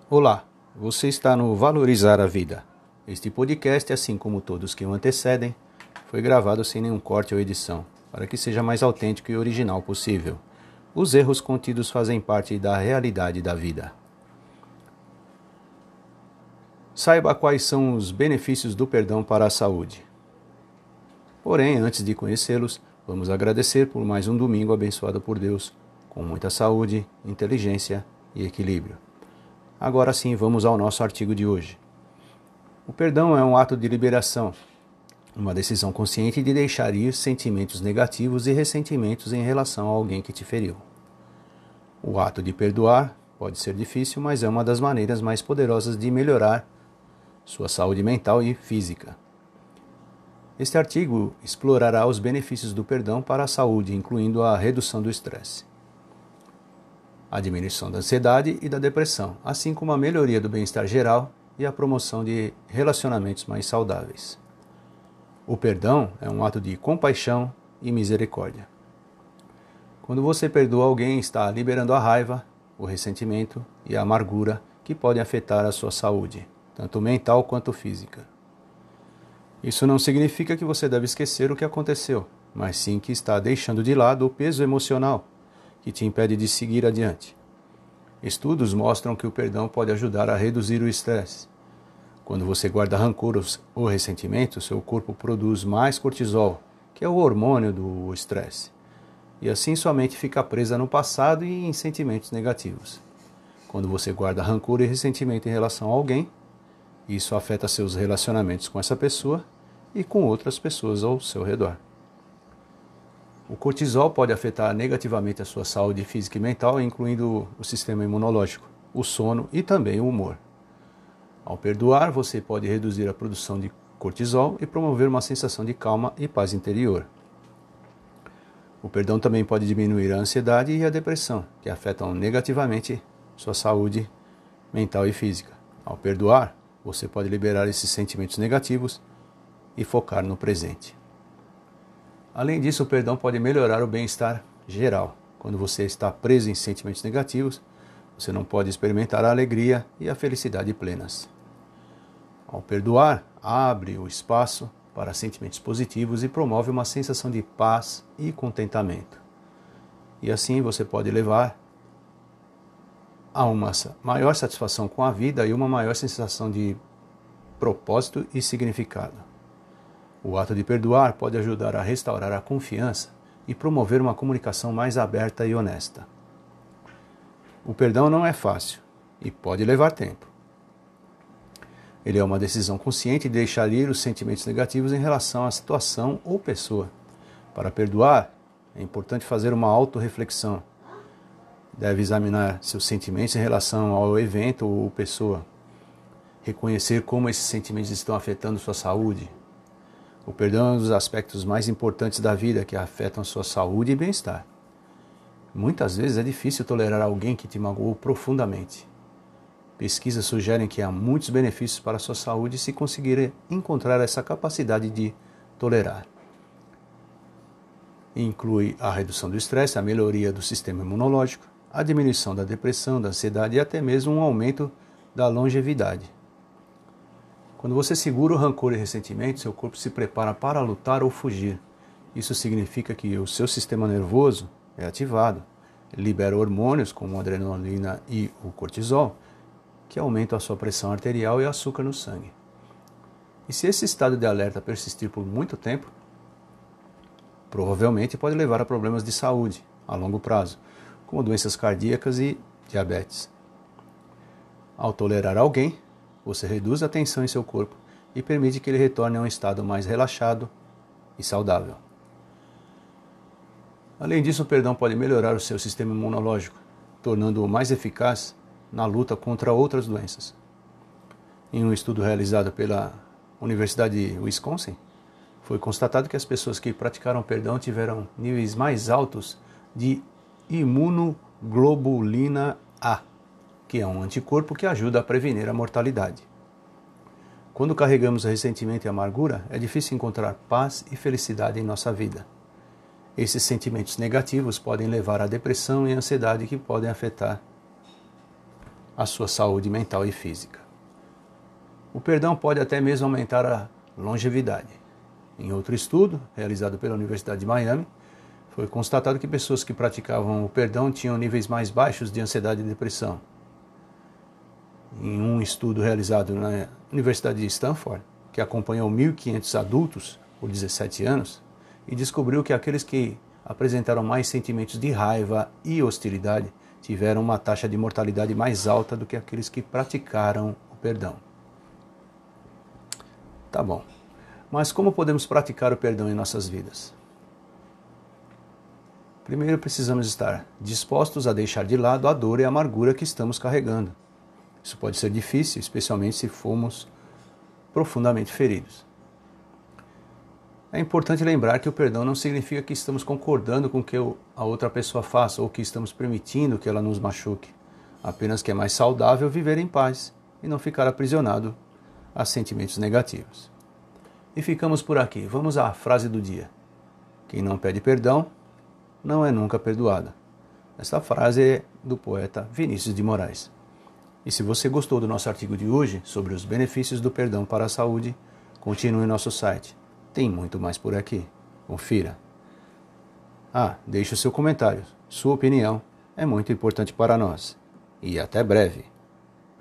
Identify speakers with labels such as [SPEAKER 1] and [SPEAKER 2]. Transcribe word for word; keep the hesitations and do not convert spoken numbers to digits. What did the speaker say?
[SPEAKER 1] Olá, você está no Valorizar a Vida. Este podcast, assim como todos que o antecedem, foi gravado sem nenhum corte ou edição, para que seja mais autêntico e original possível. Os erros contidos fazem parte da realidade da vida. Saiba quais são os benefícios do perdão para a saúde. Porém, antes de conhecê-los, vamos agradecer por mais um domingo abençoado por Deus, com muita saúde, inteligência e equilíbrio. Agora sim, vamos ao nosso artigo de hoje. O perdão é um ato de liberação, uma decisão consciente de deixar ir sentimentos negativos e ressentimentos em relação a alguém que te feriu. O ato de perdoar pode ser difícil, mas é uma das maneiras mais poderosas de melhorar sua saúde mental e física. Este artigo explorará os benefícios do perdão para a saúde, incluindo a redução do estresse, a diminuição da ansiedade e da depressão, assim como a melhoria do bem-estar geral e a promoção de relacionamentos mais saudáveis. O perdão é um ato de compaixão e misericórdia. Quando você perdoa alguém, está liberando a raiva, o ressentimento e a amargura que podem afetar a sua saúde, tanto mental quanto física. Isso não significa que você deve esquecer o que aconteceu, mas sim que está deixando de lado o peso emocional que te impede de seguir adiante. Estudos mostram que o perdão pode ajudar a reduzir o estresse. Quando você guarda rancor ou ressentimento, seu corpo produz mais cortisol, que é o hormônio do estresse. E assim sua mente fica presa no passado e em sentimentos negativos. Quando você guarda rancor e ressentimento em relação a alguém, isso afeta seus relacionamentos com essa pessoa e com outras pessoas ao seu redor. O cortisol pode afetar negativamente a sua saúde física e mental, incluindo o sistema imunológico, o sono e também o humor. Ao perdoar, você pode reduzir a produção de cortisol e promover uma sensação de calma e paz interior. O perdão também pode diminuir a ansiedade e a depressão, que afetam negativamente sua saúde mental e física. Ao perdoar, você pode liberar esses sentimentos negativos e focar no presente. Além disso, o perdão pode melhorar o bem-estar geral. Quando você está preso em sentimentos negativos, você não pode experimentar a alegria e a felicidade plenas. Ao perdoar, abre o espaço para sentimentos positivos e promove uma sensação de paz e contentamento. E assim você pode levar a uma maior satisfação com a vida e uma maior sensação de propósito e significado. O ato de perdoar pode ajudar a restaurar a confiança e promover uma comunicação mais aberta e honesta. O perdão não é fácil e pode levar tempo. Ele é uma decisão consciente de deixar ir os sentimentos negativos em relação à situação ou pessoa. Para perdoar, é importante fazer uma autorreflexão. Deve examinar seus sentimentos em relação ao evento ou pessoa. Reconhecer como esses sentimentos estão afetando sua saúde. O perdão é um dos aspectos mais importantes da vida que afetam sua saúde e bem-estar. Muitas vezes é difícil tolerar alguém que te magoou profundamente. Pesquisas sugerem que há muitos benefícios para a sua saúde se conseguir encontrar essa capacidade de tolerar. Inclui a redução do estresse, a melhoria do sistema imunológico, a diminuição da depressão, da ansiedade e até mesmo um aumento da longevidade. Quando você segura o rancor e ressentimento, seu corpo se prepara para lutar ou fugir. Isso significa que o seu sistema nervoso é ativado, libera hormônios como a adrenalina e o cortisol, que aumentam a sua pressão arterial e açúcar no sangue. E se esse estado de alerta persistir por muito tempo, provavelmente pode levar a problemas de saúde a longo prazo, como doenças cardíacas e diabetes. Ao tolerar alguém, você reduz a tensão em seu corpo e permite que ele retorne a um estado mais relaxado e saudável. Além disso, o perdão pode melhorar o seu sistema imunológico, tornando-o mais eficaz na luta contra outras doenças. Em um estudo realizado pela Universidade de Wisconsin, foi constatado que as pessoas que praticaram perdão tiveram níveis mais altos de imunoglobulina A, que é um anticorpo que ajuda a prevenir a mortalidade. Quando carregamos ressentimento e amargura, é difícil encontrar paz e felicidade em nossa vida. Esses sentimentos negativos podem levar à depressão e ansiedade que podem afetar a sua saúde mental e física. O perdão pode até mesmo aumentar a longevidade. Em outro estudo, realizado pela Universidade de Miami, foi constatado que pessoas que praticavam o perdão tinham níveis mais baixos de ansiedade e depressão. Em um estudo realizado na Universidade de Stanford, que acompanhou mil e quinhentos adultos por dezessete anos, e descobriu que aqueles que apresentaram mais sentimentos de raiva e hostilidade tiveram uma taxa de mortalidade mais alta do que aqueles que praticaram o perdão. Tá bom, mas como podemos praticar o perdão em nossas vidas? Primeiro precisamos estar dispostos a deixar de lado a dor e a amargura que estamos carregando. Isso pode ser difícil, especialmente se formos profundamente feridos. É importante lembrar que o perdão não significa que estamos concordando com o que a outra pessoa faça ou que estamos permitindo que ela nos machuque. Apenas que é mais saudável viver em paz e não ficar aprisionado a sentimentos negativos. E ficamos por aqui. Vamos à frase do dia. Quem não pede perdão, não é nunca perdoado. Esta frase é do poeta Vinícius de Moraes. E se você gostou do nosso artigo de hoje sobre os benefícios do perdão para a saúde, continue em nosso site. Tem muito mais por aqui. Confira. Ah, deixe o seu comentário. Sua opinião é muito importante para nós. E até breve.